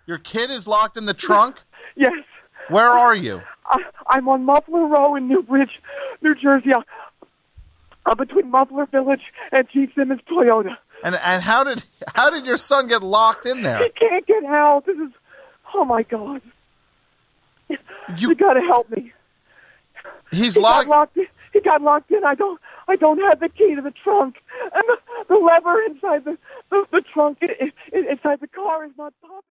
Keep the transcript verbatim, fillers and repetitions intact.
Your kid is locked in the trunk? Yes. Where are you? I, I'm on Muffler Row in Newbridge, New Jersey, uh, uh, between Muffler Village and G. Simmons Toyota. And and how did how did your son get locked in there? He can't get out. This is, oh my God. You, you got to help me. He's he locked. Got locked in. He got locked in. I don't. I don't have the key to the trunk, and the, the lever inside the the, the trunk, it, it, inside the car is not popping.